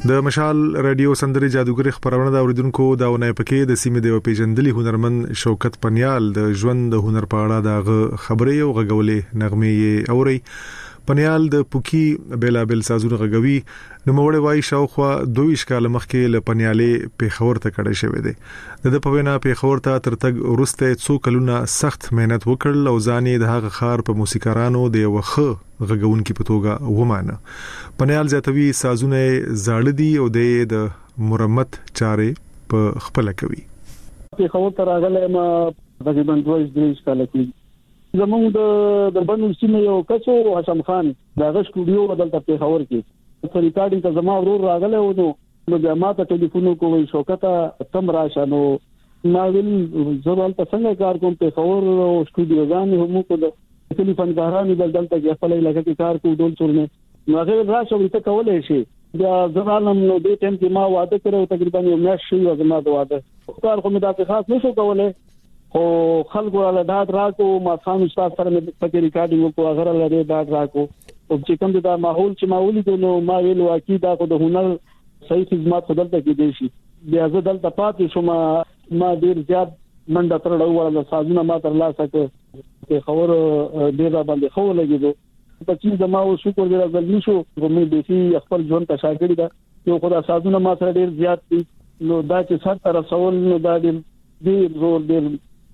د مشال رادیو سندري جادوګر خبرونه دا اوریدونکو دا ونه پکې د سیمې د پیژندلي هنرمند شوکت پنیال د ژوند د هنر په اړه دا خبرې او غږولې نغمې اوري. پنیال د پوکی بیلابل سازونه غږوي. نو موړې وای شاوخوا دویش کال مخکې ل پنیالې پیښور ته کډه شوې ده. د په وینا پیښور ته ترتګ ورسته څو کلونه سخت مهنت وکړل او ځانې د هغه خار په موسیقارانو د وخه غږونکو په توګه ومانه. پنیال زیاتوي سازونه زاړه دي او د مرمت چارې په خپل کوي. پیښور ته راغله ما تقریبا دوه درې کال کې زموږ د دربند سیمه یو کچو حسن خان دغه سټوډیو بدلته پیښور کې په ریکارډینګ ته زما ورور راغله و نو نو بیا ما ته ټلیفون کوی شوکتا تم راشه نو ما ویل زبال ته څنګه کار کوم پیښور او سټوډیو ځان هم کو د ټلیفون غارانې بدلته کې خپل علاقې کې کار کوم ډول څورنه نو هغه راشه وي ته کولای شي بیا زبالم نو دې ټیم کې ما واده کړو تقریبا یو میاشت شي او زما د واده کار کوم د خاص نشو کولای او خلکو له داد راکو ما خام استاد سره مې پکې ریکارډینګ کو هغه له داد راکو او چې کوم دا ماحول چې ماحولي دی نو ما ویل واکې دا خو د هنر صحیح خدمات خدلته کې دی شي بیا زه دلته پاتې شوم ما ډیر زیات منډه ترړو ولا سازونه ما تر لاسه کې خبر ډیر باندې خو لګیدو په چې زما او شکر دې راځل نشو کومې به خپل ژوند ته شاګرد دا یو خدای سازونه ما سره ډیر زیات دي نو دا چې سر تر رسول نو دا ډیر ډیر زور ډیر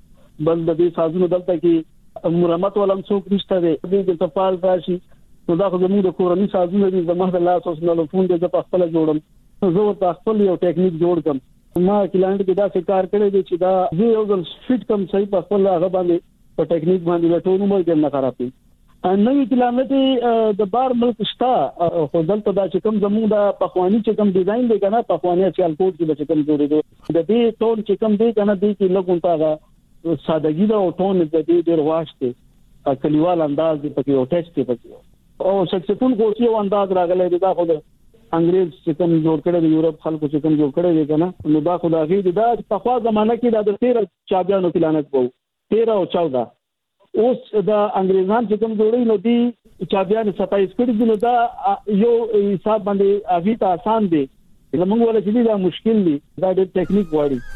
بل د دې سازونو دلته کې مرمت ولم څوک نشته دی د تفال راشي نو دا خو زموږ د کورنۍ سازونه دي زموږ د لاس اوس نه فون د په خپل جوړم زه په خپل یو ټیکنیک جوړ کم ما کلاینټ کې دا څه کار کړی دی چې دا زه یو ځل فټ کم صحیح په خپل هغه باندې په ټیکنیک باندې ټول عمر کې نه خرابې ان نوې کلاینټ د بار ملک شتا خو دلته دا چې کوم زموږ د پخوانی چې کوم ډیزاین دی کنه پخوانی چې الکوټ کې چې کوم جوړې دي د دې ټول چې کوم دی کنه دی کې لګونتا سادهګي دا او ټون د دې ډېر واشته کلیوال انداز دی پکې او ټیکس دی پکې او سکسفون کوسی او انداز راغلی دی دا خو د انګريز چې کوم جوړ کړی دی یورپ خلکو چې کوم جوړ کړی دی کنه نو دا خو دا غي دا په خوا زمانہ کې دا د تیرہ چابیانو پلانټ وو تیرہ او چودہ اوس دا انګريزان چې کوم جوړی نو دی چابیان ستایس کړی دی نو دا یو حساب باندې اغي ته آسان دی زموږ ولا چې دا مشکل دی دا ډېر ټیکنیک وایي.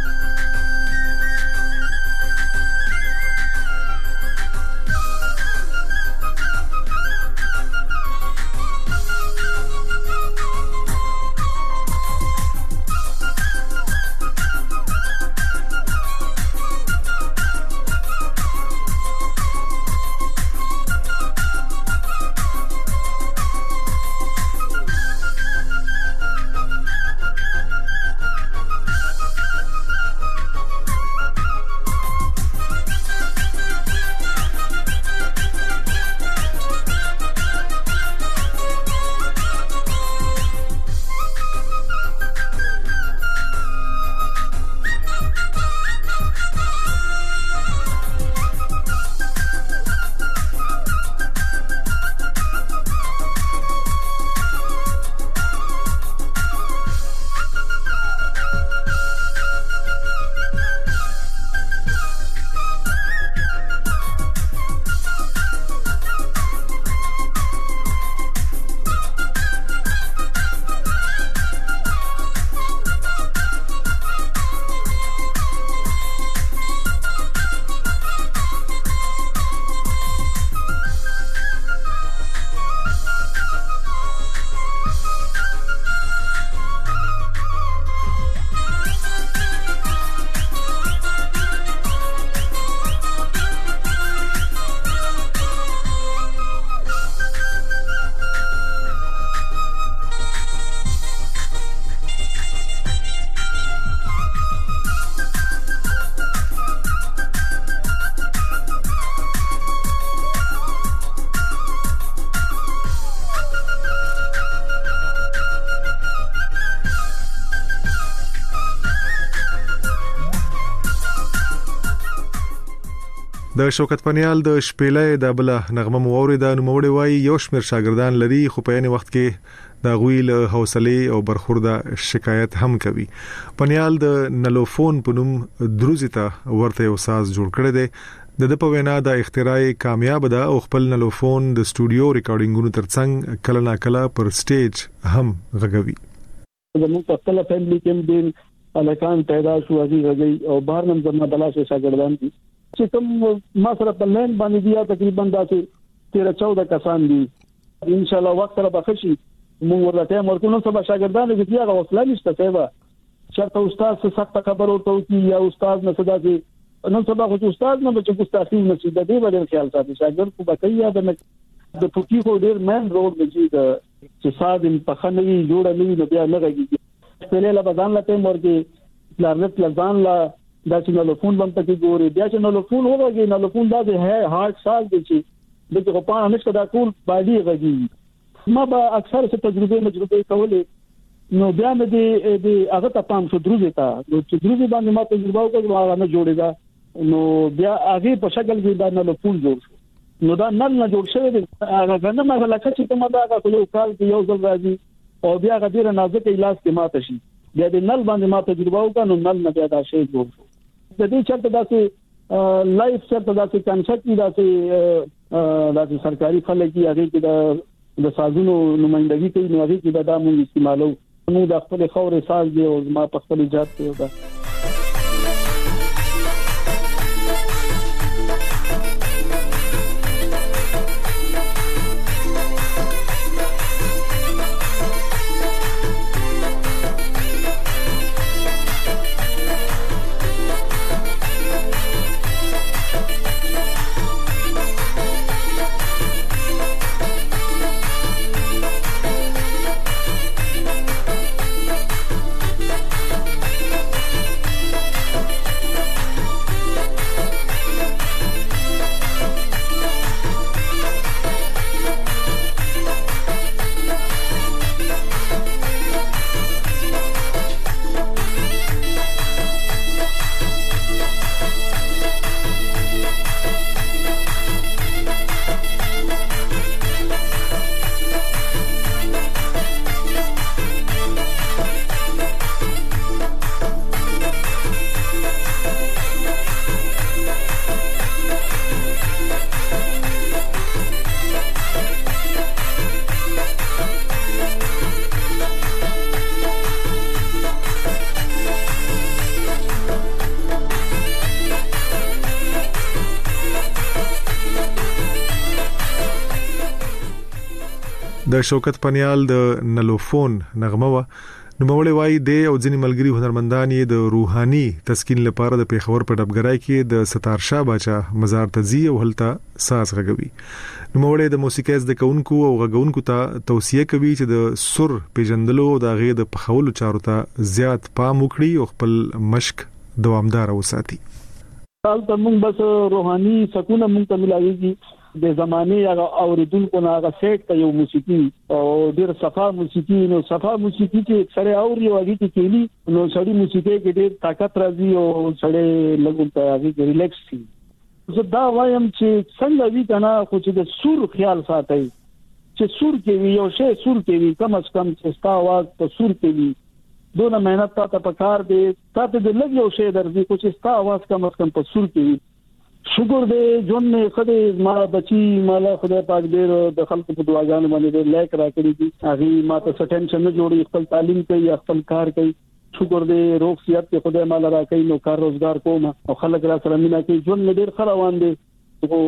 د شوکت پنیال د شپېلې د بل نغمه موري د نوموړي وای یو شمیر شاګردان لري خو په یاني وخت کې د غویل حوصله او برخورده شکایت هم کوي. پنیال د نلوفون په نوم دروزیتا ورته یو ساز جوړ کړی دی. د د په وینا د اختراع کامیاب ده او خپل نلوفون د سټوډیو ریکارډینګونو ترڅنګ کله نا کله پر سټیج هم غږوي. زموږ په خپل فیملی کې دین الکان پیدا شو هغه غږی او بهر نم زما بلاشه شاګردان دي چې کوم ما سره په لین باندې بیا تقریبا داسې تیرہ چودہ کسان دي ان شاء الله وخت را بخشي موږ ورته مرکونو سبا شاګردان دي چې هغه وصله نشته سبا چرته استاد څه سخت خبر ورته کی یا استاد نه صدا دي نو سبا خو استاد نه بچو ګستاخی نه شي د دې باندې خیال ساتي شاګرد کو بکیا د د پوکی خو ډیر مین روډ دی چې صادم په خنوي جوړه نه وي بیا نه راګي پهله لا بدن لا ته مرګي لارنت لزان لا دا چې نو فون باندې کې ګوري بیا چې نو فون وګوري نو فون دا دی هارت سال دی چې دغه په اړه نشته دا ټول باندې غږی ما به اکثر څه تجربه مجربه کولې نو بیا مې دې دې هغه ته پام شو دروځي تا نو چې دروځي باندې ما تجربه وکړم هغه نه جوړېدا نو بیا هغه په شکل کې دا نو فون جوړ نو دا نل نه جوړ شوی دی هغه نه ما لکه چې کومه دا هغه یو کال کې یو ځل راځي او بیا هغه ډیر نازک علاج کې ماته شي بیا د نل باندې ما تجربه وکړ نو نل نه بیا دا شی جوړ شو د دې چرته داسې لایف چرته داسې کنسپټ دی داسې داسې سرکاري خلک دی هغه کې د د سازونو نمائندګي کوي نو هغه کې دا موږ استعمالو موږ د خپل خورې ساز دی او ما په خپل ایجاد کوي دا د شوکت پنیال د نلوفون نغمه و نو مولوی وای د او ځینی ملګری هنرمندان یې د روحاني تسکین لپاره د پیښور په ډبګرای کې د ستار شاه باچا مزار تزي او هلته ساز غږوي نو مولوی د موسیقي د کونکو او غږونکو ته توصيه کوي چې د سر پیژندلو د غې د پخولو چارو ته زیات پام وکړي او خپل مشق دوامدار وساتي. حال ته موږ بس روحاني سکون موږ ته ملایږي د زمانه هغه اوریدونکو نه هغه سیټ ته یو موسیقي او ډیر صفا موسیقي نو صفا موسیقي چې سره اوري او هغه کې کېلي نو سړی موسیقي کې ډیر طاقت راځي او سړی لګون ته هغه ریلیکس شي. زه دا وایم چې څنګه وی کنه خو چې د سور خیال ساتي چې سور کې وي او شی سور کې وي کم از کم چې ستا आवाज په سور کې وي دونه مهنت ته پکار دی تاسو د لګ یو شی درځي خو چې ستا आवाज کم از کم په سور کې وي. شکر دې جون نه خدای ما بچي مالا خدای پاک دې د خلکو په دعاګانو باندې دې لایک راکړي دي هغه ما ته ټینشن نه جوړي خپل تعلیم کوي خپل کار کوي شکر دې روغ صحت ته خدای مالا راکړي نو کار روزګار کوم او خلک را سره مینا کوي جون نه ډیر خروان دي او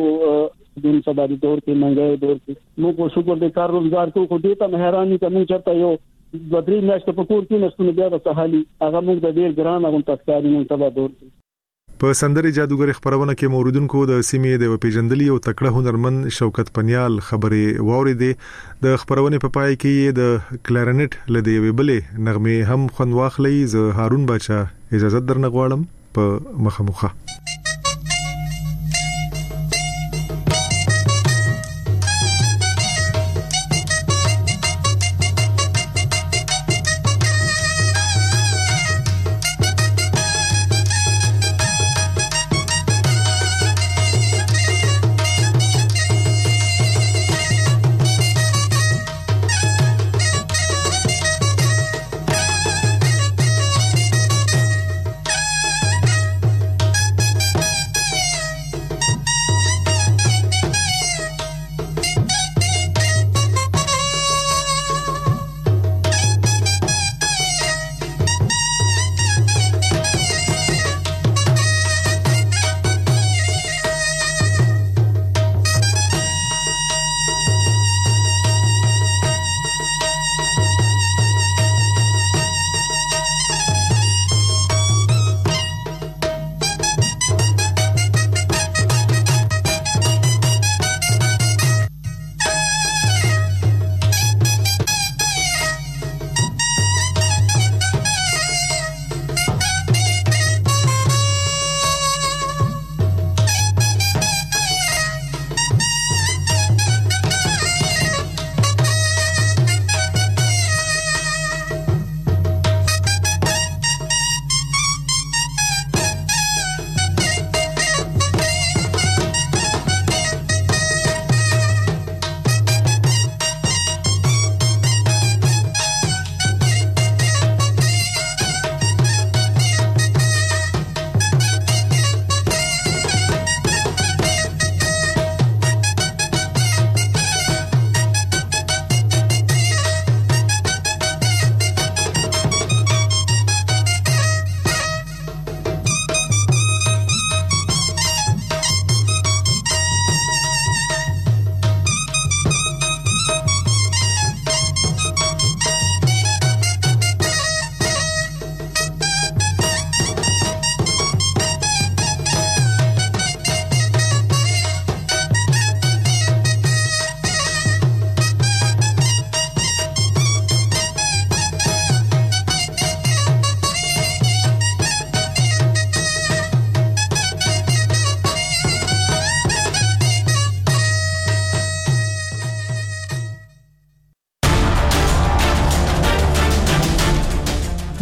دین سبا دي دور کې منګي دور کې نو کو شکر دې کار روزګار کو خو دې ته مهرباني کوم چرته یو بدري میاشت په کور کې نشو بیا د سهالي هغه موږ د ډیر ګران او تاسکاري نن سبا دور کې په سندري جادوګر خبرونه کې موردونکو د سیمې د پیژندلي او تکړه هنرمند شوکت پنیال خبرې واوریدې د خبرونه په پای کې د کلارنټ لدی ویبلې نغمه هم خوند واخلي ز هارون باچا اجازه درنغواړم په مخمخه.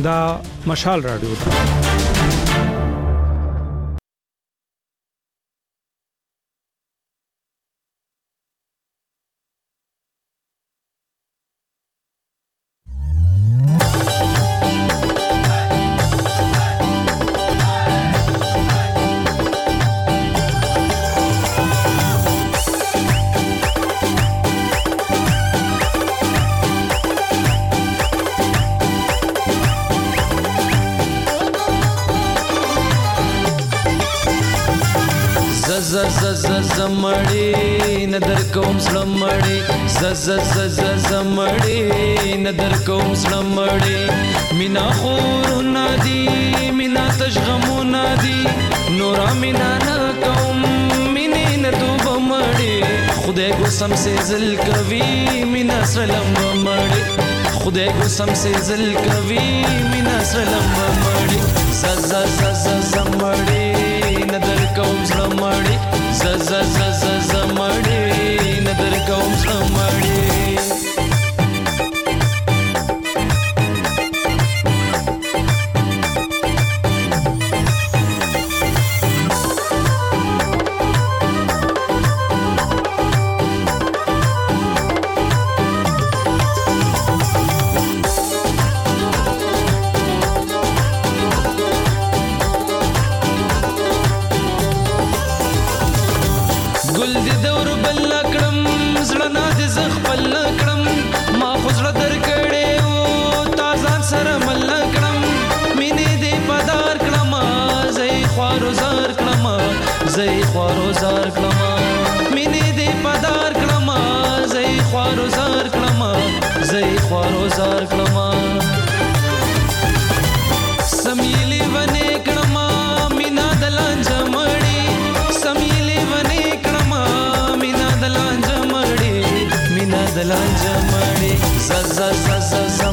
دا مشال رادیو ده. ز ز ز زمړی ندر کوم سلمړی ز ز ز ز زمړی ندر کوم سلمړی مینا خور نادي مینا تشغمو نادي نورا مینا نا کوم مینه نتو بمړی خدای کو سم سے زل کوي مینا سلم بمړی خدای کو سم سے زل کوي مینا سلم بمړی ز ز ز ز زمړی ندر کوم سلمړی ز ز ز ز زمړی ندر کوم سلمړی ګل دې دور بل کړم زړه نه دې زخ بل کړم ما خو زړه در کړې او تازان سره مل کړم مینې دې پدار کړم زې خوارو زار کړم زې خوارو زار کړم مینې دې پدار کړم زې خوارو زار کړم زې خوارو زار کړم سمیلی ونه کړم مینا دلان جمړې سمیلی ونه دلان جمړې مینا دلان جمړې ز ز ز ز